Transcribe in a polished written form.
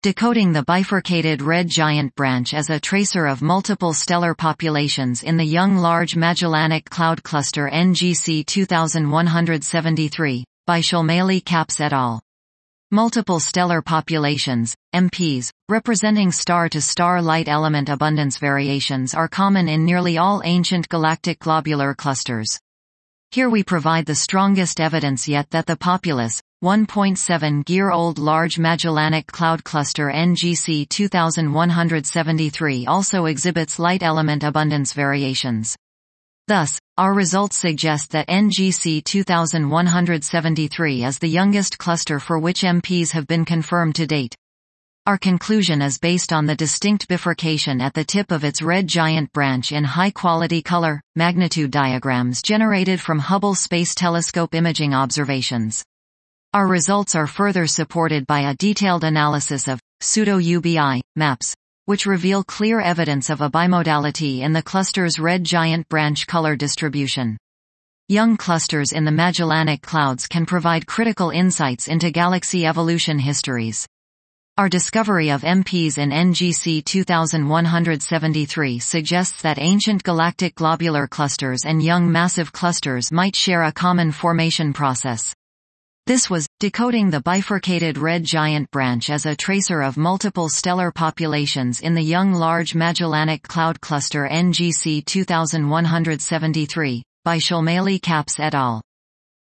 Decoding the bifurcated red giant branch as a tracer of multiple stellar populations in the Young Large Magellanic Cloud Cluster NGC 2173, by Sholmeli Capps et al. Multiple stellar populations, MPs, representing star-to-star light element abundance variations are common in nearly all ancient galactic globular clusters. Here we provide the strongest evidence yet that the populous, 1.7-year-old Large Magellanic Cloud Cluster NGC 2173 also exhibits light element abundance variations. Thus, our results suggest that NGC 2173 is the youngest cluster for which MPs have been confirmed to date. Our conclusion is based on the distinct bifurcation at the tip of its red giant branch in high-quality color, magnitude diagrams generated from Hubble Space Telescope imaging observations. Our results are further supported by a detailed analysis of pseudo-UBI maps, which reveal clear evidence of a bimodality in the cluster's red giant branch color distribution. Young clusters in the Magellanic Clouds can provide critical insights into galaxy evolution histories. Our discovery of MPs in NGC 2173 suggests that ancient galactic globular clusters and young massive clusters might share a common formation process. This was, decoding the bifurcated red giant branch as a tracer of multiple stellar populations in the Young Large Magellanic Cloud Cluster NGC 2173, by Sholmeli Capps et al.